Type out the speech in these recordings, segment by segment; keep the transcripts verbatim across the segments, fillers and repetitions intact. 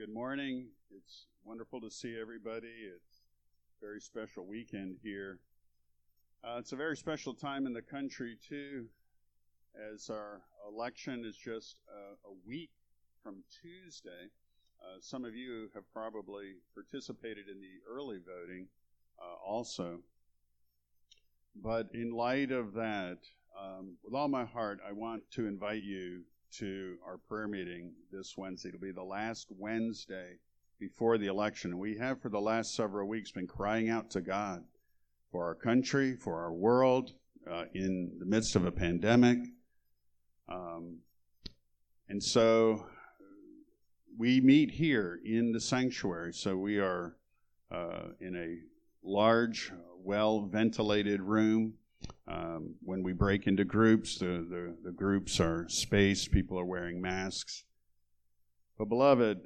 Good morning. It's wonderful to see everybody. It's a very special weekend here. Uh, it's a very special time in the country, too, as our election is just uh, a week from Tuesday. Uh, some of you have probably participated in the early voting uh, also. But in light of that, um, with all my heart, I want to invite you to our prayer meeting this Wednesday. It'll be the last Wednesday before the election. And we have for the last several weeks been crying out to God for our country, for our world, uh, in the midst of a pandemic. Um, and so we meet here in the sanctuary. So we are uh, in a large, well-ventilated room. Um, when we break into groups, the, the, the groups are spaced, people are wearing masks. But beloved,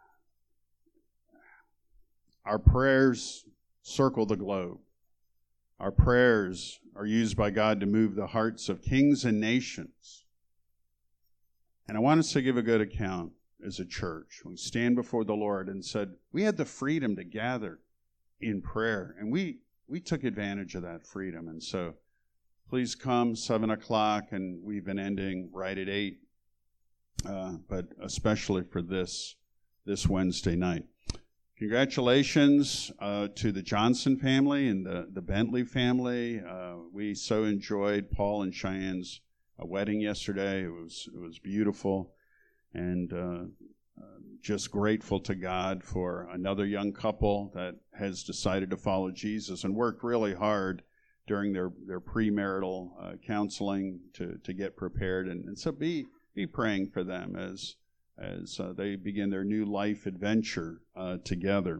our prayers circle the globe. Our prayers are used by God to move the hearts of kings and nations. And I want us to give a good account as a church. We stand before the Lord and said, we had the freedom to gather in prayer, and we, we took advantage of that freedom. And so please come, seven o'clock, and we've been ending right at eight, uh, but especially for this, this Wednesday night. Congratulations uh, to the Johnson family and the, the Bentley family. Uh, we so enjoyed Paul and Cheyenne's uh, wedding yesterday. It was, it was beautiful, and uh, uh, just grateful to God for another young couple that has decided to follow Jesus and worked really hard during their, their premarital uh, counseling to, to get prepared. And, and so be be praying for them as, as uh, they begin their new life adventure uh, together.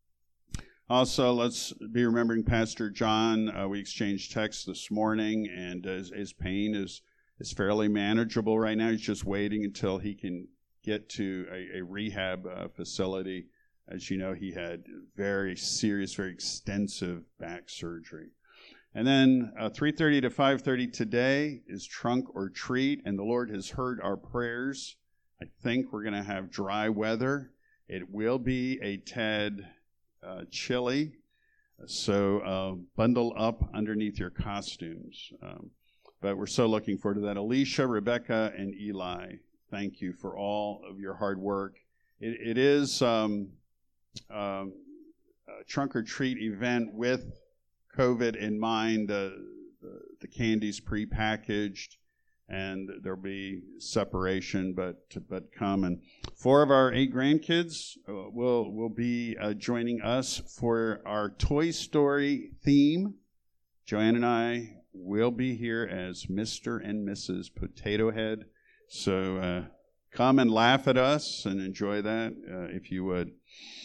Also, let's be remembering Pastor John. Uh, we exchanged texts this morning, and his, his pain is, is fairly manageable right now. He's just waiting until he can get to a, a rehab uh, facility. As you know, he had very serious, very extensive back surgery. And then uh, three thirty to five thirty today is Trunk or Treat, and the Lord has heard our prayers. I think we're going to have dry weather. It will be a tad uh, chilly, so uh, bundle up underneath your costumes. Um, but we're so looking forward to that. Alicia, Rebecca, and Eli, thank you for all of your hard work. It, it is um, um, a Trunk or Treat event with COVID in mind. Uh, the, the candy's prepackaged, and there'll be separation, but but come. And four of our eight grandkids uh, will will be uh, joining us for our Toy Story theme. Joanne and I will be here as Mister and Missus Potato Head. So uh, come and laugh at us and enjoy that uh, if you would.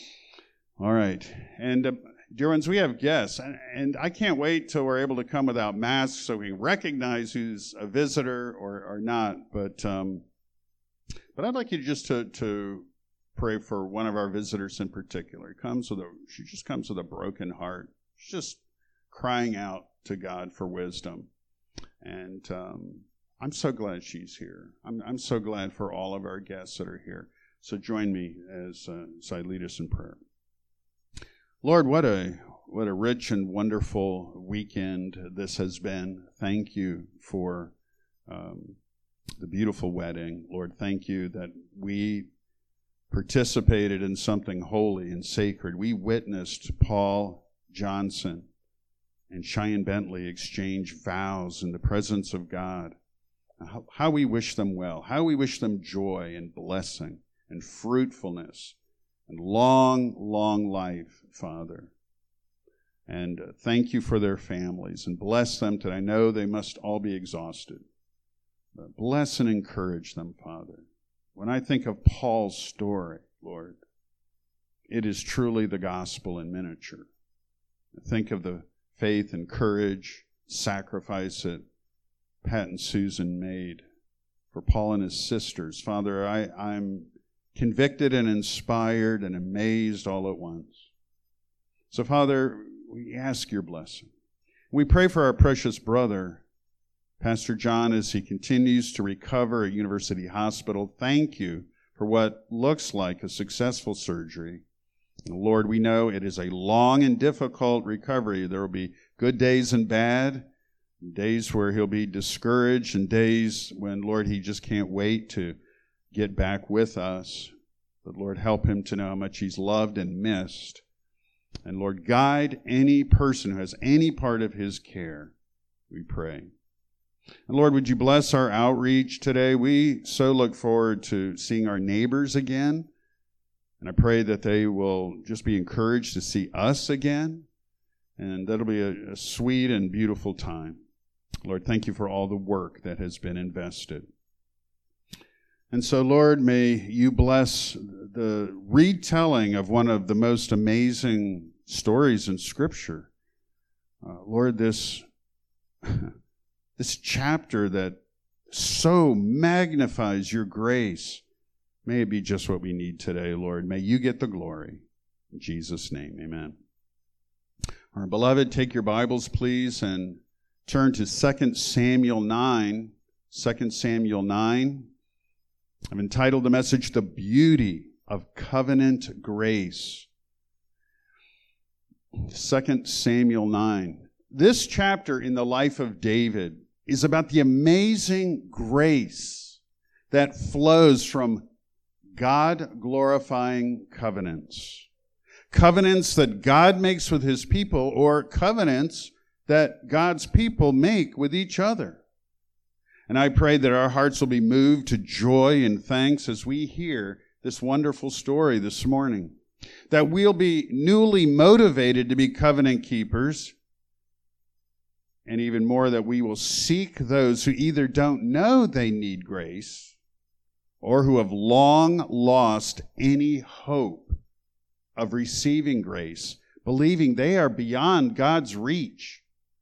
All right, and. Uh, Dear ones, we have guests, and, and I can't wait till we're able to come without masks so we can recognize who's a visitor or, or not. But um, but I'd like you just to, to pray for one of our visitors in particular. He comes with a, she just comes with a broken heart. She's just crying out to God for wisdom. And um, I'm so glad she's here. I'm, I'm so glad for all of our guests that are here. So join me as, uh, as I lead us in prayer. Lord, what a what a rich and wonderful weekend this has been. Thank you for um, the beautiful wedding. Lord, thank you that we participated in something holy and sacred. We witnessed Paul Johnson and Cheyenne Bentley exchange vows in the presence of God. How, how we wish them well, how we wish them joy and blessing and fruitfulness and long, long life, Father. And uh, thank you for their families, and bless them today. I know they must all be exhausted. But bless and encourage them, Father. When I think of Paul's story, Lord, it is truly the gospel in miniature. I think of the faith and courage, sacrifice that Pat and Susan made for Paul and his sisters. Father, I, I'm convicted and inspired and amazed all at once. So, Father, we ask your blessing. We pray for our precious brother, Pastor John, as he continues to recover at University Hospital. Thank you for what looks like a successful surgery. Lord, we know it is a long and difficult recovery. There will be good days and bad, days where he'll be discouraged, and days when, Lord, he just can't wait to get back with us. But, Lord, help him to know how much he's loved and missed. And, Lord, guide any person who has any part of his care, we pray. And, Lord, would you bless our outreach today? We so look forward to seeing our neighbors again. And I pray that they will just be encouraged to see us again. And that'll be a, a sweet and beautiful time. Lord, thank you for all the work that has been invested. And so, Lord, may you bless the retelling of one of the most amazing stories in Scripture. Uh, Lord, this, this chapter that so magnifies your grace, may it be just what we need today, Lord. May you get the glory. In Jesus' name, amen. Our beloved, take your Bibles, please, and turn to Second Samuel nine. Second Samuel nine. I've entitled the message, The Beauty of Covenant Grace. Second Samuel nine. This chapter in the life of David is about the amazing grace that flows from God-glorifying covenants. Covenants that God makes with his people, or covenants that God's people make with each other. And I pray that our hearts will be moved to joy and thanks as we hear this wonderful story this morning. That we'll be newly motivated to be covenant keepers, and even more, that we will seek those who either don't know they need grace or who have long lost any hope of receiving grace, believing they are beyond God's reach.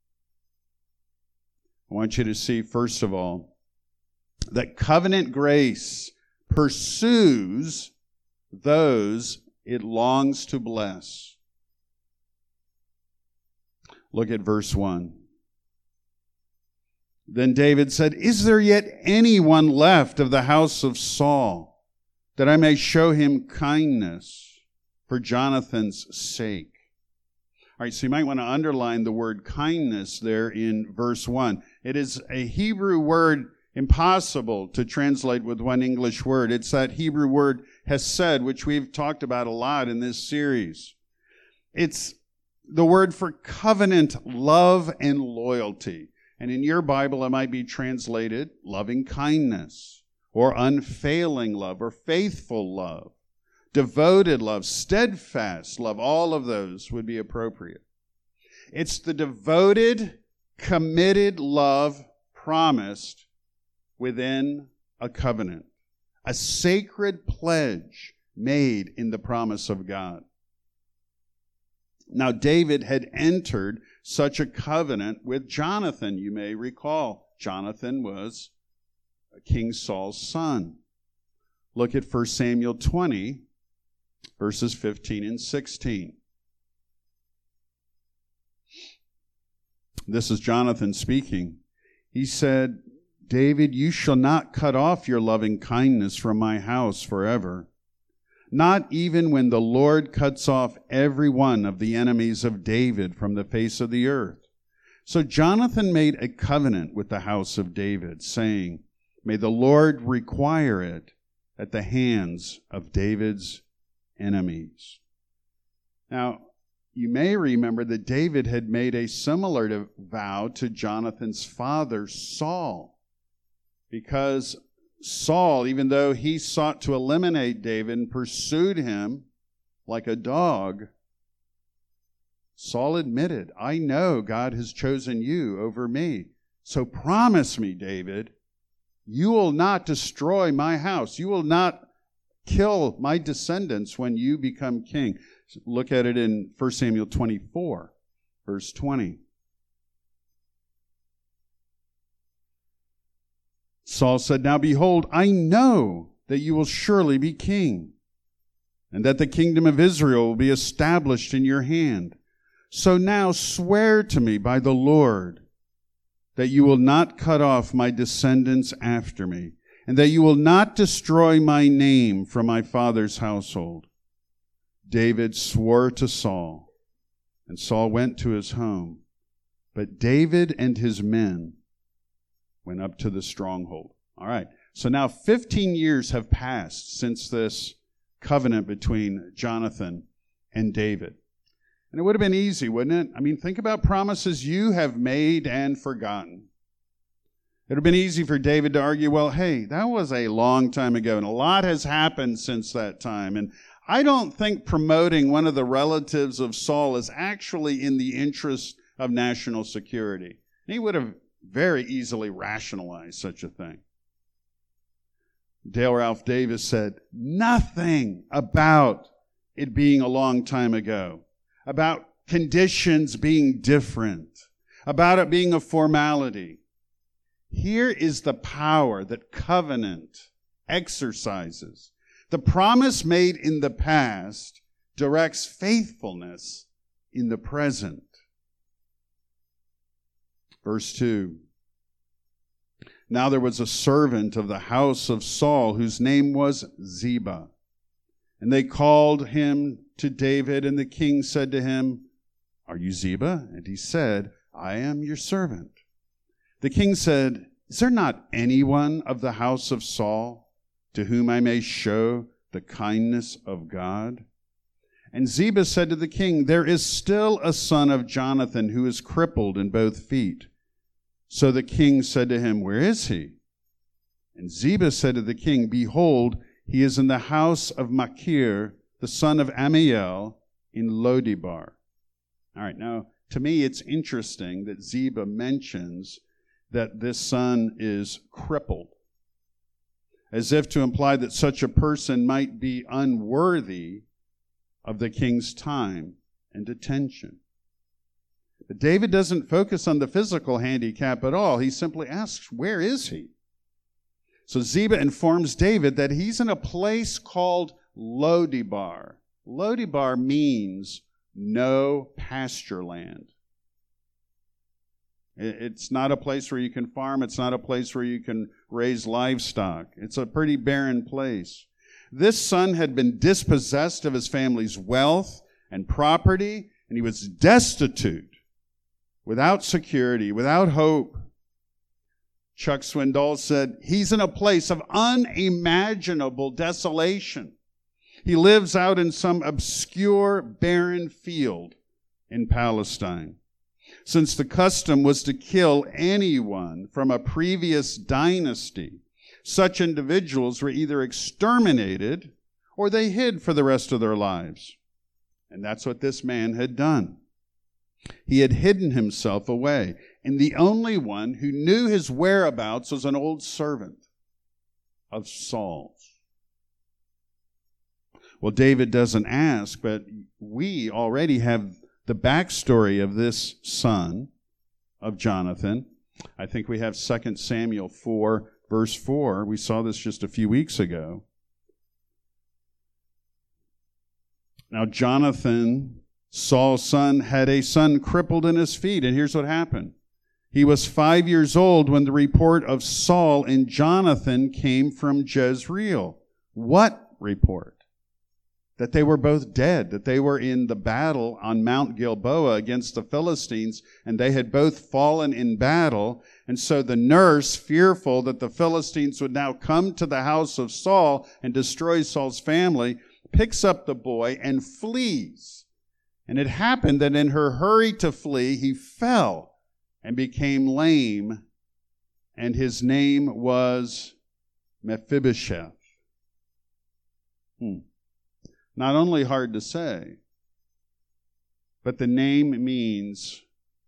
I want you to see, first of all, that covenant grace pursues those it longs to bless. Look at verse one. Then David said, "Is there yet anyone left of the house of Saul, that I may show him kindness for Jonathan's sake?" All right, so you might want to underline the word kindness there in verse one. It is a Hebrew word impossible to translate with one English word. It's that Hebrew word hesed, which we've talked about a lot in this series. It's the word for covenant, love, and loyalty. And in your Bible, it might be translated loving kindness, or unfailing love, or faithful love, devoted love, steadfast love. All of those would be appropriate. It's the devoted, committed love promised within a covenant, a sacred pledge made in the promise of God. Now, David had entered such a covenant with Jonathan. You may recall, Jonathan was King Saul's son. Look at First Samuel twenty, verses fifteen and sixteen. This is Jonathan speaking. He said, "David, you shall not cut off your loving kindness from my house forever, not even when the Lord cuts off every one of the enemies of David from the face of the earth." So Jonathan made a covenant with the house of David, saying, "May the Lord require it at the hands of David's enemies." Now, you may remember that David had made a similar vow to Jonathan's father, Saul, because Saul, even though he sought to eliminate David and pursued him like a dog, Saul admitted, "I know God has chosen you over me. So promise me, David, you will not destroy my house. You will not kill my descendants when you become king." Look at it in First Samuel twenty-four, verse twenty. Saul said, "Now behold, I know that you will surely be king, and that the kingdom of Israel will be established in your hand. So now swear to me by the Lord that you will not cut off my descendants after me, and that you will not destroy my name from my father's household." David swore to Saul, and Saul went to his home. But David and his men went up to the stronghold. All right, so now fifteen years have passed since this covenant between Jonathan and David. And it would have been easy, wouldn't it? I mean, think about promises you have made and forgotten. It would have been easy for David to argue, well, hey, that was a long time ago, and a lot has happened since that time. And I don't think promoting one of the relatives of Saul is actually in the interest of national security. And he would have very easily rationalized such a thing. Dale Ralph Davis said, nothing about it being a long time ago, about conditions being different, about it being a formality. Here is the power that covenant exercises. The promise made in the past directs faithfulness in the present. Verse two. Now there was a servant of the house of Saul whose name was Ziba. And they called him to David, and the king said to him, "Are you Ziba?" And he said, "I am your servant." The king said, "Is there not anyone of the house of Saul to whom I may show the kindness of God?" And Ziba said to the king, "There is still a son of Jonathan who is crippled in both feet." So the king said to him, "Where is he?" And Ziba said to the king, "Behold, he is in the house of Machir, the son of Amiel, in Lodibar." All right, now, to me, it's interesting that Ziba mentions that this son is crippled, as if to imply that such a person might be unworthy of the king's time and attention. But David doesn't focus on the physical handicap at all. He simply asks, where is he? So Ziba informs David that he's in a place called Lodibar. Lodibar means no pasture land. It's not a place where you can farm. It's not a place where you can raise livestock. It's a pretty barren place. This son had been dispossessed of his family's wealth and property, and he was destitute, without security, without hope. Chuck Swindoll said, he's in a place of unimaginable desolation. He lives out in some obscure, barren field in Palestine. Since the custom was to kill anyone from a previous dynasty, such individuals were either exterminated or they hid for the rest of their lives. And that's what this man had done. He had hidden himself away, and the only one who knew his whereabouts was an old servant of Saul's. Well, David doesn't ask, but we already have the backstory of this son of Jonathan. I think we have Second Samuel four, verse four. We saw this just a few weeks ago. Now, Jonathan, Saul's son, had a son crippled in his feet, and here's what happened. He was five years old when the report of Saul and Jonathan came from Jezreel. What report? That they were both dead, that they were in the battle on Mount Gilboa against the Philistines, and they had both fallen in battle. And so the nurse, fearful that the Philistines would now come to the house of Saul and destroy Saul's family, picks up the boy and flees. And it happened that in her hurry to flee, he fell and became lame, and his name was Mephibosheth. Hmm. Not only hard to say, but the name means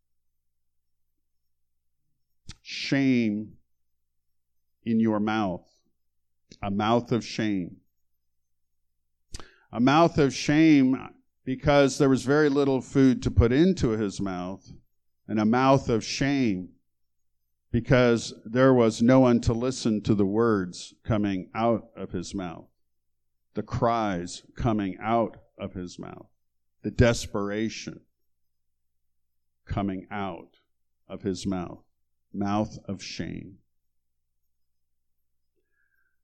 shame in your mouth, a mouth of shame. A mouth of shame because there was very little food to put into his mouth, and a mouth of shame because there was no one to listen to the words coming out of his mouth. The cries coming out of his mouth, the desperation coming out of his mouth, mouth of shame.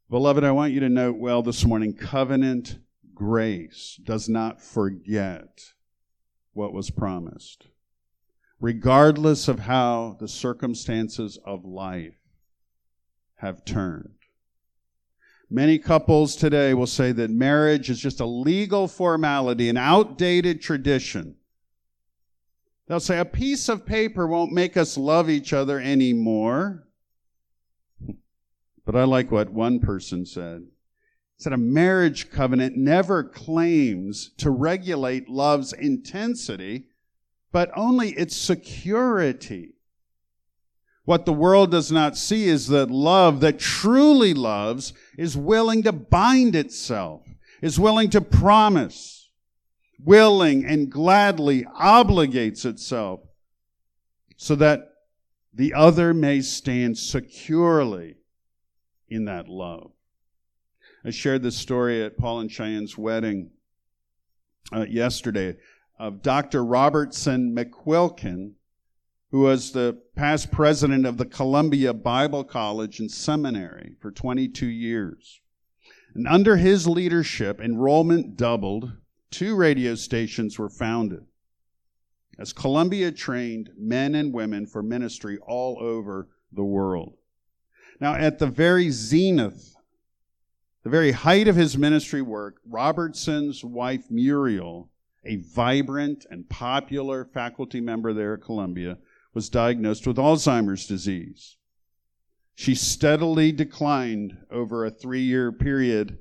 Beloved, I want you to note well this morning, covenant grace does not forget what was promised, regardless of how the circumstances of life have turned. Many couples today will say that marriage is just a legal formality, an outdated tradition. They'll say a piece of paper won't make us love each other anymore. But I like what one person said. He said a marriage covenant never claims to regulate love's intensity, but only its security. What the world does not see is that love that truly loves is willing to bind itself, is willing to promise, willing and gladly obligates itself so that the other may stand securely in that love. I shared this story at Paul and Cheyenne's wedding uh, yesterday of Doctor Robertson McQuilkin, who was the past president of the Columbia Bible College and Seminary for twenty-two years. And under his leadership, enrollment doubled. Two radio stations were founded as Columbia trained men and women for ministry all over the world. Now, at the very zenith, the very height of his ministry work, Robertson's wife, Muriel, a vibrant and popular faculty member there at Columbia, was diagnosed with Alzheimer's disease. She steadily declined over a three-year period.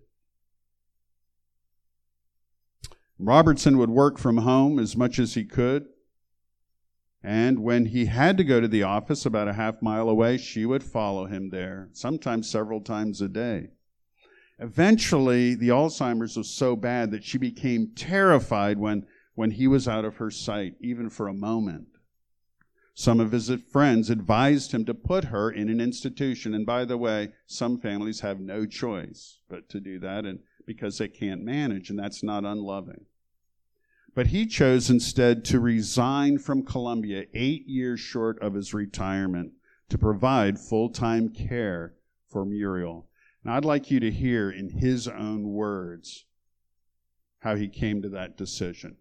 Robertson would work from home as much as he could. And when he had to go to the office about a half mile away, she would follow him there, sometimes several times a day. Eventually, the Alzheimer's was so bad that she became terrified when, when he was out of her sight, even for a moment. Some of his friends advised him to put her in an institution. And by the way, some families have no choice but to do that and because they can't manage, and that's not unloving. But he chose instead to resign from Columbia eight years short of his retirement to provide full-time care for Muriel. Now, I'd like you to hear in his own words how he came to that decision.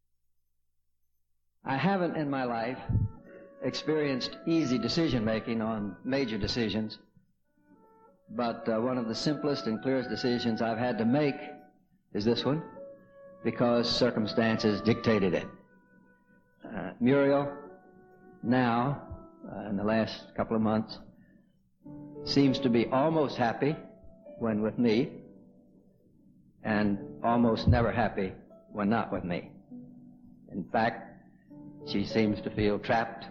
I haven't in my life experienced easy decision-making on major decisions, but uh, one of the simplest and clearest decisions I've had to make is this one, because circumstances dictated it. Uh, Muriel, now, uh, in the last couple of months, seems to be almost happy when with me, and almost never happy when not with me. In fact, she seems to feel trapped,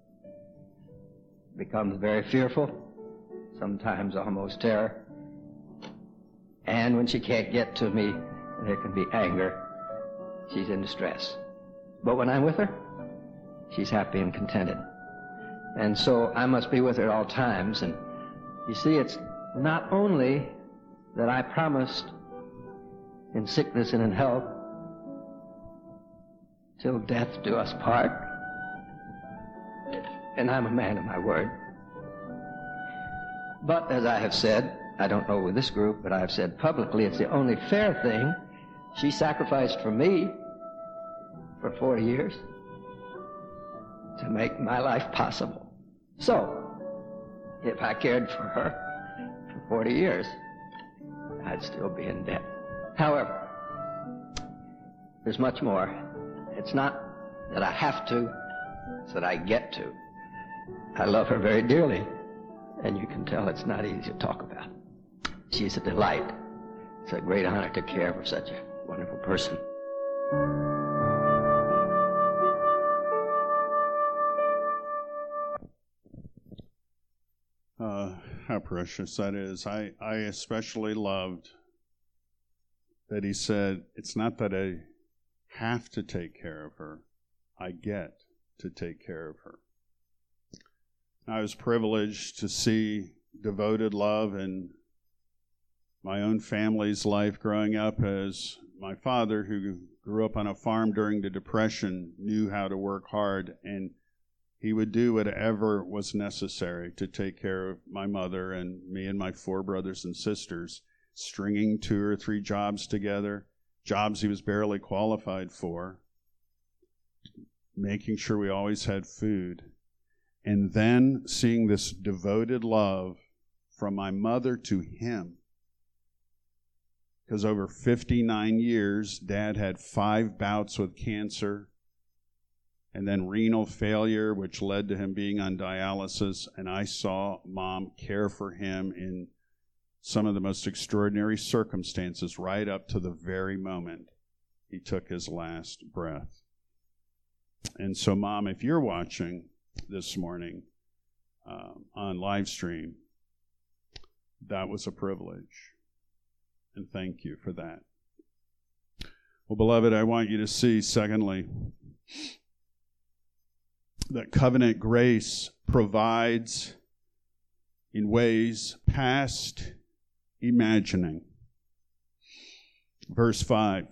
becomes very fearful, sometimes almost terror, and when she can't get to me, there can be anger. She's in distress. But when I'm with her, she's happy and contented. And so I must be with her at all times. And you see, it's not only that I promised in sickness and in health, till death do us part. And I'm a man of my word. But as I have said, I don't know with this group, but I have said publicly, it's the only fair thing. She sacrificed for me for forty years to make my life possible. So, if I cared for her for forty years, I'd still be in debt. However, there's much more. It's not that I have to, it's that I get to. I love her very dearly, and you can tell it's not easy to talk about. She's a delight. It's a great honor to care for such a wonderful person. Uh, how precious that is. I, I especially loved that he said, it's not that I have to take care of her. I get to take care of her. I was privileged to see devoted love in my own family's life growing up, as my father, who grew up on a farm during the Depression, knew how to work hard, and he would do whatever was necessary to take care of my mother and me and my four brothers and sisters, stringing two or three jobs together, jobs he was barely qualified for, making sure we always had food, and then seeing this devoted love from my mother to him. Because over fifty-nine years, Dad had five bouts with cancer, and then renal failure, which led to him being on dialysis, and I saw Mom care for him in some of the most extraordinary circumstances right up to the very moment he took his last breath. And so, Mom, if you're watching this morning um, on live stream, that was a privilege. And thank you for that. Well, beloved, I want you to see, secondly, that covenant grace provides in ways past imagining. Verse five.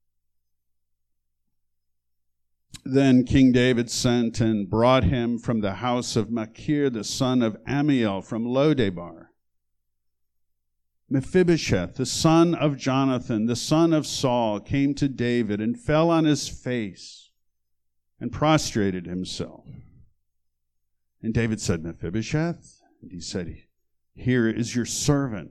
Then King David sent and brought him from the house of Machir, the son of Ammiel, from Lodebar, Mephibosheth, the son of Jonathan, the son of Saul, came to David and fell on his face and prostrated himself. And David said, Mephibosheth? And he said, here is your servant.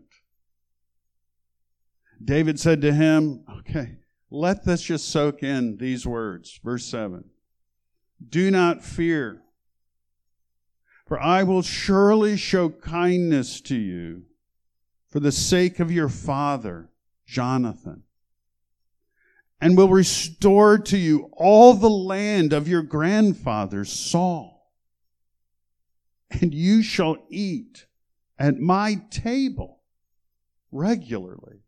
David said to him, okay, let this just soak in these words. Verse seven. Do not fear, for I will surely show kindness to you for the sake of your father, Jonathan, and will restore to you all the land of your grandfather, Saul. And you shall eat at my table regularly.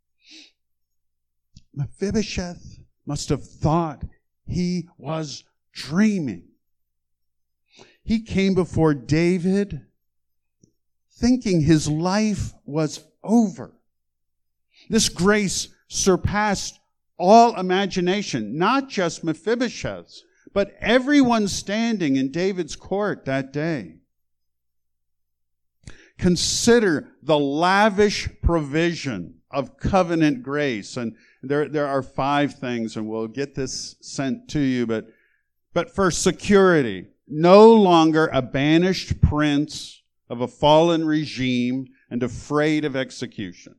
Mephibosheth must have thought he was dreaming. He came before David thinking his life was over. This grace surpassed all imagination, not just Mephibosheth's, but everyone standing in David's court that day. Consider the lavish provision of covenant grace. And there, there are five things, and we'll get this sent to you. But, but first, security. No longer a banished prince of a fallen regime and afraid of execution.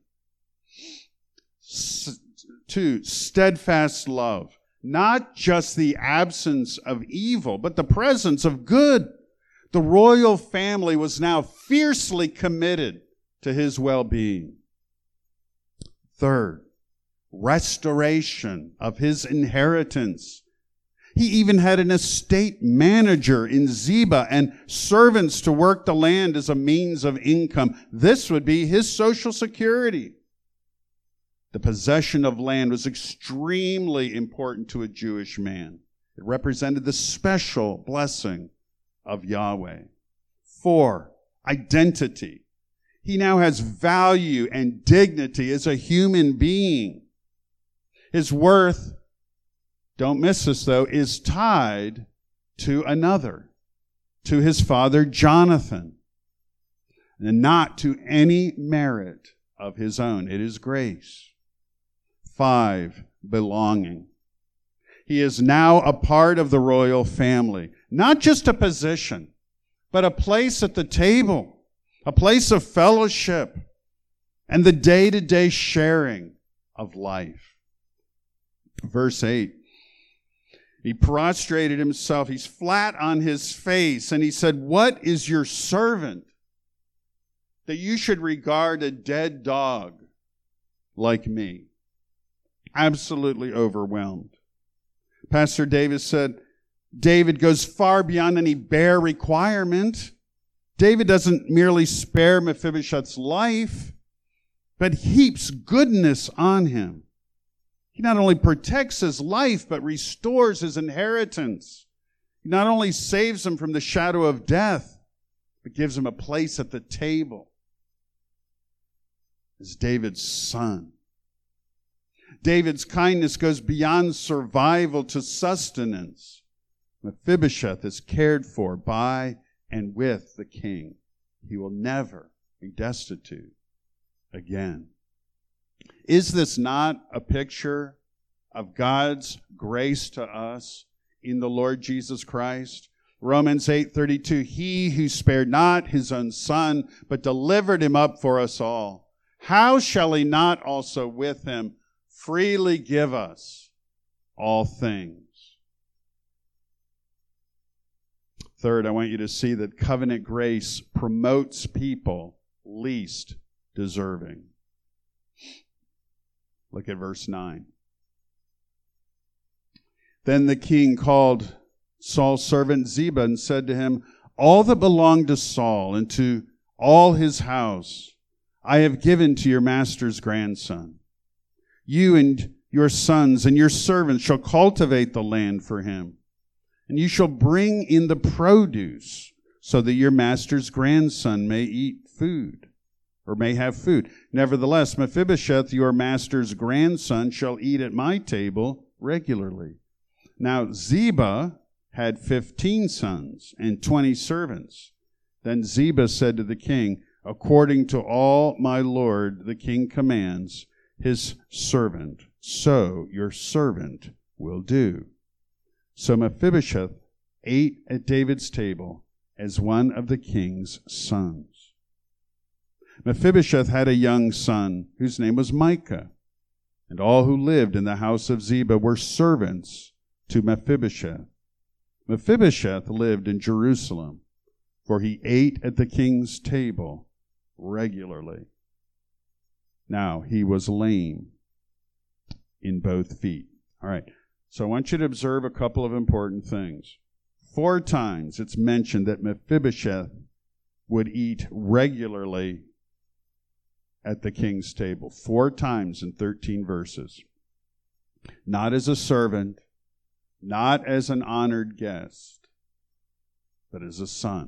S- two, steadfast love. Not just the absence of evil, but the presence of good. The royal family was now fiercely committed to his well-being. Third, restoration of his inheritance. He even had an estate manager in Ziba and servants to work the land as a means of income. This would be his social security. The possession of land was extremely important to a Jewish man. It represented the special blessing of Yahweh. Four, identity. He now has value and dignity as a human being. His worth, don't miss this though, is tied to another, to his father Jonathan, and not to any merit of his own. It is grace. Five, belonging. He is now a part of the royal family. Not just a position, but a place at the table, a place of fellowship, and the day-to-day sharing of life. Verse eight. He prostrated himself. He's flat on his face, and he said, what is your servant that you should regard a dead dog like me? Absolutely overwhelmed. Pastor Davis said, David goes far beyond any bare requirement. David doesn't merely spare Mephibosheth's life, but heaps goodness on him. He not only protects his life, but restores his inheritance. He not only saves him from the shadow of death, but gives him a place at the table as David's son. David's kindness goes beyond survival to sustenance Mephibosheth is cared for by and with the king. He will never be destitute again. Is this not a picture of God's grace to us in the Lord Jesus Christ? Romans eight thirty-two, he who spared not his own son, but delivered him up for us all, how shall he not also with him freely give us all things? Third, I want you to see that covenant grace promotes people least deserving. Look at verse nine. Then the king called Saul's servant Ziba and said to him, all that belonged to Saul and to all his house I have given to your master's grandson. You and your sons and your servants shall cultivate the land for him, and you shall bring in the produce so that your master's grandson may eat food, or may have food. Nevertheless, Mephibosheth, your master's grandson, shall eat at my table regularly. Now Ziba had fifteen sons and twenty servants. Then Ziba said to the king, according to all my lord the king commands his servant, so your servant will do. So Mephibosheth ate at David's table as one of the king's sons. Mephibosheth had a young son whose name was Micah, and all who lived in the house of Ziba were servants to Mephibosheth. Mephibosheth lived in Jerusalem, for he ate at the king's table regularly. Now he was lame in both feet. All right, so I want you to observe a couple of important things. Four times it's mentioned that Mephibosheth would eat regularly at the king's table. Four times in thirteen verses. Not as a servant, not as an honored guest, but as a son.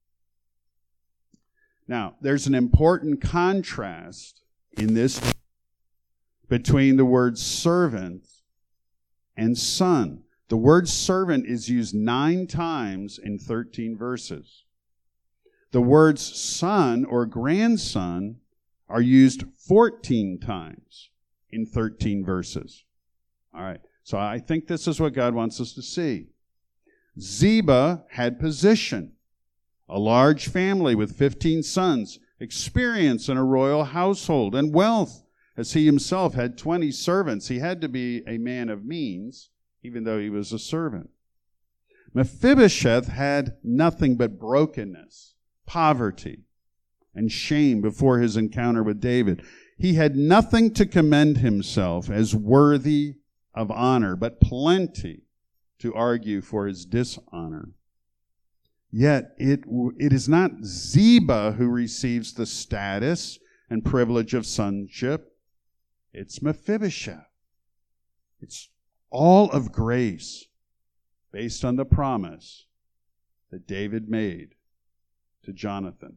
Now, there's an important contrast in this between the word servant and son. The word servant is used nine times in thirteen verses. The words son or grandson are used fourteen times in thirteen verses. All right. So I think this is what God wants us to see. Ziba had position, a large family with fifteen sons, experience in a royal household, and wealth, as he himself had twenty servants. He had to be a man of means, even though he was a servant. Mephibosheth had nothing but brokenness, poverty, and shame before his encounter with David. He had nothing to commend himself as worthy of honor, but plenty to argue for his dishonor. Yet it, it is not Ziba who receives the status and privilege of sonship. It's Mephibosheth. It's all of grace based on the promise that David made to Jonathan.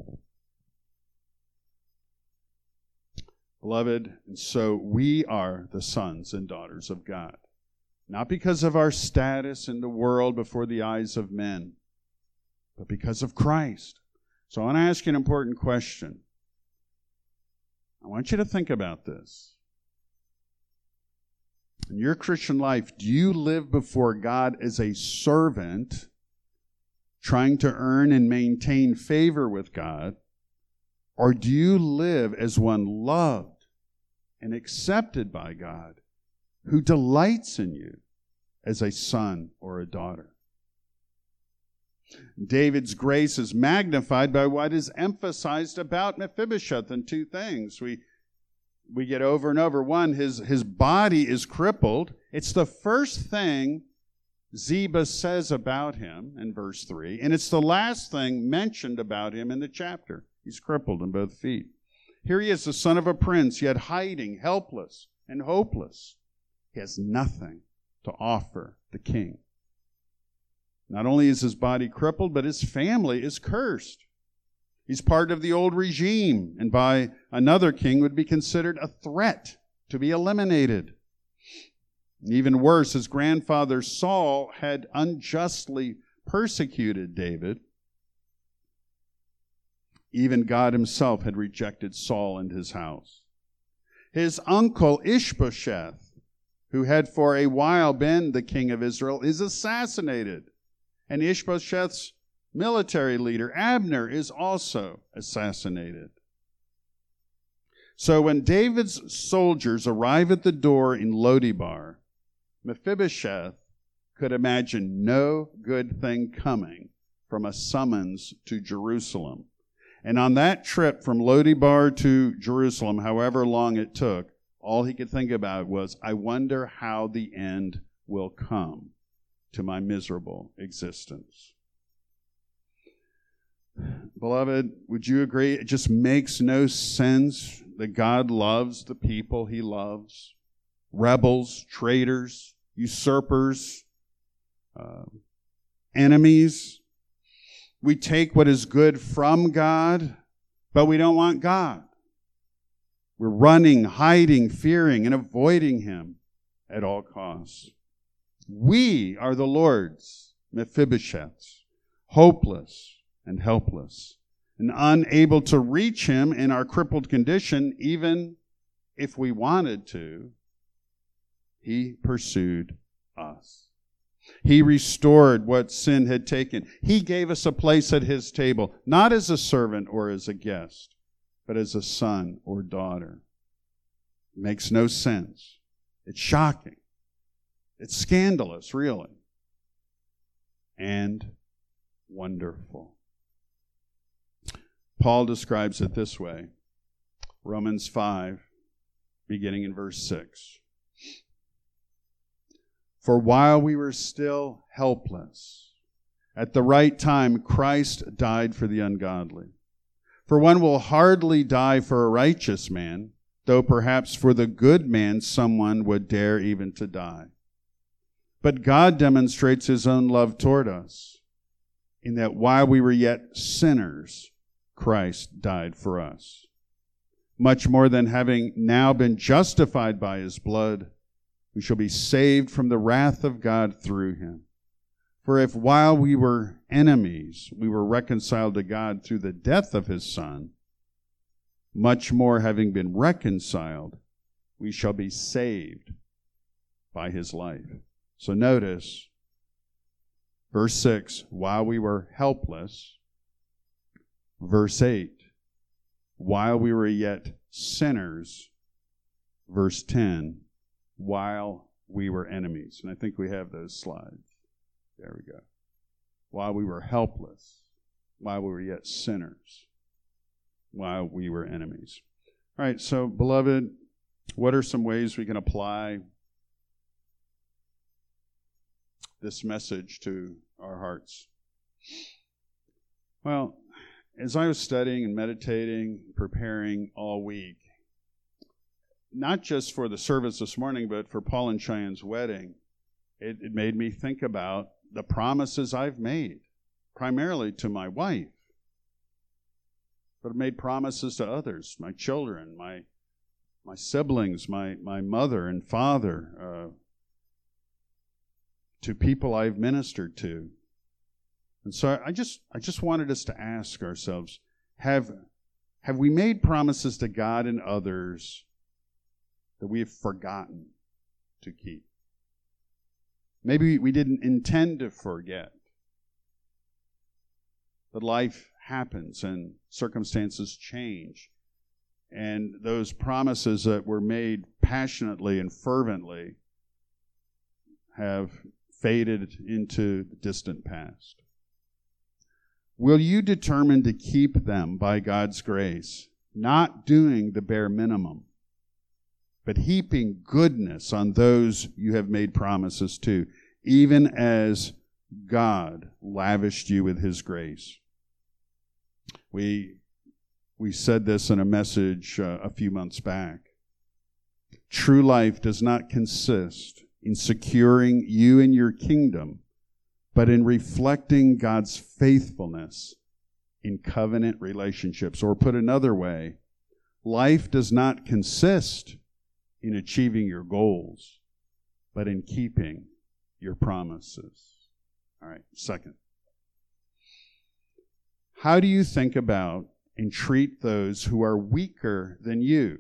Beloved, and so we are the sons and daughters of God, not because of our status in the world before the eyes of men, but because of Christ. So I want to ask you an important question. I want you to think about this. In your Christian life, do you live before God as a servant, trying to earn and maintain favor with God, or do you live as one loved and accepted by God, who delights in you as a son or a daughter? David's grace is magnified by what is emphasized about Mephibosheth in two things. We, we get over and over. One, his, his body is crippled. It's the first thing Ziba says about him in verse three, and it's the last thing mentioned about him in the chapter. He's crippled in both feet. Here he is, the son of a prince, yet hiding, helpless, and hopeless. He has nothing to offer the king. Not only is his body crippled, but his family is cursed. He's part of the old regime, and by another king would be considered a threat to be eliminated. Even worse, his grandfather Saul had unjustly persecuted David. Even God himself had rejected Saul and his house. His uncle Ishbosheth, who had for a while been the king of Israel, is assassinated. And Ishbosheth's military leader, Abner, is also assassinated. So when David's soldiers arrive at the door in Lo-debar, Mephibosheth could imagine no good thing coming from a summons to Jerusalem. And on that trip from Lo-debar to Jerusalem, however long it took, all he could think about was, I wonder how the end will come to my miserable existence. Beloved, would you agree? It just makes no sense that God loves the people he loves. Rebels, traitors, usurpers, uh, enemies. We take what is good from God, but we don't want God. We're running, hiding, fearing, and avoiding him at all costs. We are the Lord's Mephibosheths, hopeless and helpless, and unable to reach him in our crippled condition, even if we wanted to. He pursued us. He restored what sin had taken. He gave us a place at his table, not as a servant or as a guest, but as a son or daughter. It makes no sense. It's shocking. It's scandalous, really. And wonderful. Paul describes it this way. Romans five, beginning in verse six. For while we were still helpless, at the right time Christ died for the ungodly. For one will hardly die for a righteous man, though perhaps for the good man someone would dare even to die. But God demonstrates his own love toward us, in that while we were yet sinners, Christ died for us. Much more than having now been justified by his blood, we shall be saved from the wrath of God through him. For if while we were enemies, we were reconciled to God through the death of his Son, much more having been reconciled, we shall be saved by his life. So notice, verse six, while we were helpless. Verse eight, while we were yet sinners. Verse ten, while we were enemies. And I think we have those slides. There we go. While we were helpless, while we were yet sinners, while we were enemies. All right, so beloved, what are some ways we can apply this message to our hearts? Well, as I was studying and meditating, preparing all week, not just for the service this morning, but for Paul and Cheyenne's wedding, it, it made me think about the promises I've made, primarily to my wife, but I've made promises to others, my children, my my siblings, my, my mother and father, uh, to people I've ministered to. And so I just I just wanted us to ask ourselves, have have we made promises to God and others that we have forgotten to keep? Maybe we didn't intend to forget. But life happens and circumstances change. And those promises that were made passionately and fervently have faded into the distant past. Will you determine to keep them by God's grace, not doing the bare minimum, but heaping goodness on those you have made promises to, even as God lavished you with his grace? We we said this in a message uh, a few months back. True life does not consist in securing you and your kingdom, but in reflecting God's faithfulness in covenant relationships. Or put another way, life does not consist in achieving your goals, but in keeping your promises. All right, second. How do you think about and treat those who are weaker than you?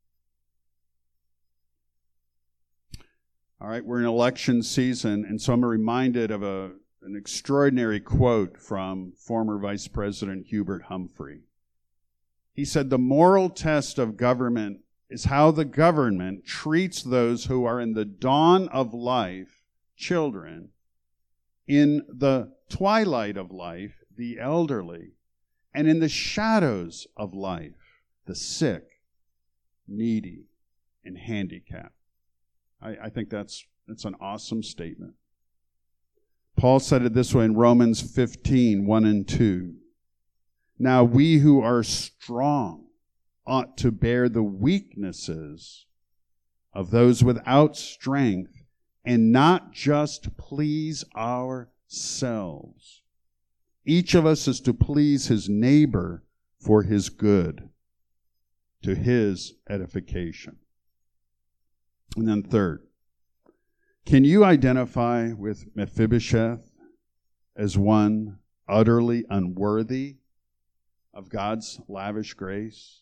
All right, we're in election season, and so I'm reminded of a, an extraordinary quote from former Vice President Hubert Humphrey. He said, "The moral test of government is how the government treats those who are in the dawn of life, children, in the twilight of life, the elderly, and in the shadows of life, the sick, needy, and handicapped." I, I think that's, that's an awesome statement. Paul said it this way in Romans fifteen, one and two. "Now we who are strong ought to bear the weaknesses of those without strength and not just please ourselves. Each of us is to please his neighbor for his good, to his edification." And then third, can you identify with Mephibosheth as one utterly unworthy of God's lavish grace?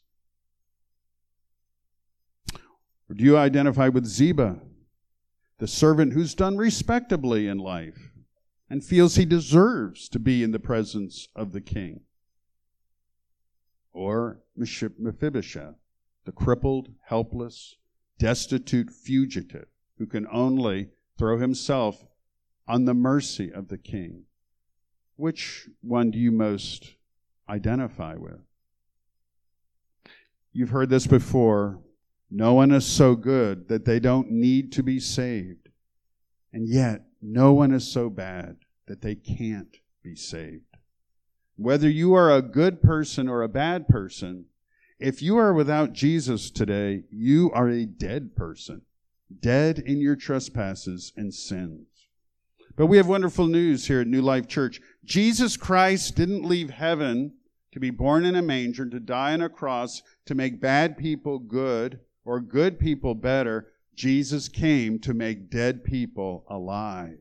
Or do you identify with Ziba, the servant who's done respectably in life and feels he deserves to be in the presence of the king? Or Mephibosheth, the crippled, helpless, destitute fugitive who can only throw himself on the mercy of the king? Which one do you most identify with? You've heard this before. No one is so good that they don't need to be saved. And yet, no one is so bad that they can't be saved. Whether you are a good person or a bad person, if you are without Jesus today, you are a dead person, dead in your trespasses and sins. But we have wonderful news here at New Life Church. Jesus Christ didn't leave heaven to be born in a manger, to die on a cross, to make bad people good or good people better. Jesus came to make dead people alive.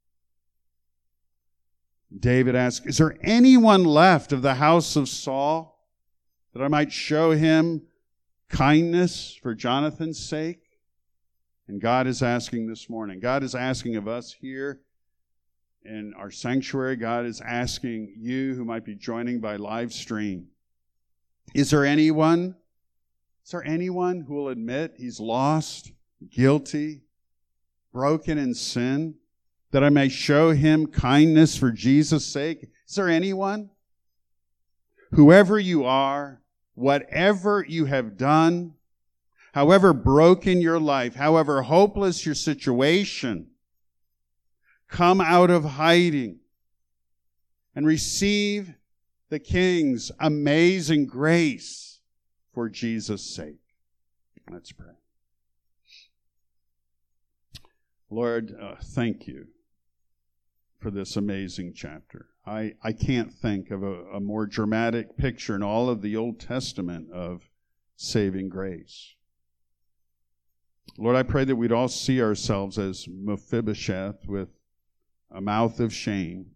David asked, "Is there anyone left of the house of Saul, that I might show him kindness for Jonathan's sake?" And God is asking this morning. God is asking of us here in our sanctuary. God is asking you who might be joining by live stream. Is there anyone, is there anyone who will admit he's lost, guilty, broken in sin, that I may show him kindness for Jesus' sake? Is there anyone? Whoever you are, whatever you have done, however broken your life, however hopeless your situation, come out of hiding and receive the King's amazing grace for Jesus' sake. Let's pray. Lord, uh, thank you for this amazing chapter. I, I can't think of a, a more dramatic picture in all of the Old Testament of saving grace. Lord, I pray that we'd all see ourselves as Mephibosheth with a mouth of shame.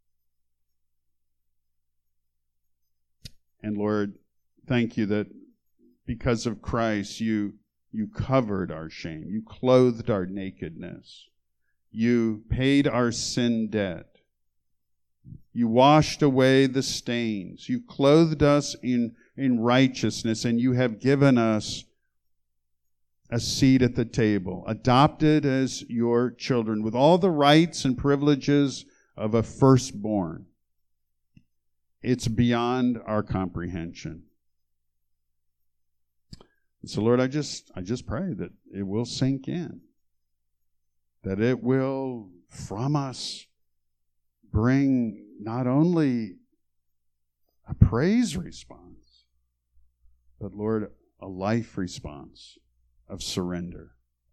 And Lord, thank you that because of Christ, you, you covered our shame. You clothed our nakedness. You paid our sin debt. You washed away the stains. You clothed us in, in righteousness, and you have given us a seat at the table, adopted as your children, with all the rights and privileges of a firstborn. It's beyond our comprehension. So, Lord, I just, I just pray that it will sink in, that it will, from us, bring not only a praise response, but, Lord, a life response of surrender.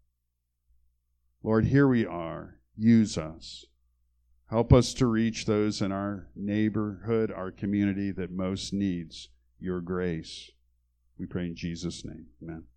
Lord, here we are. Use us. Help us to reach those in our neighborhood, our community that most needs your grace. We pray in Jesus' name. Amen.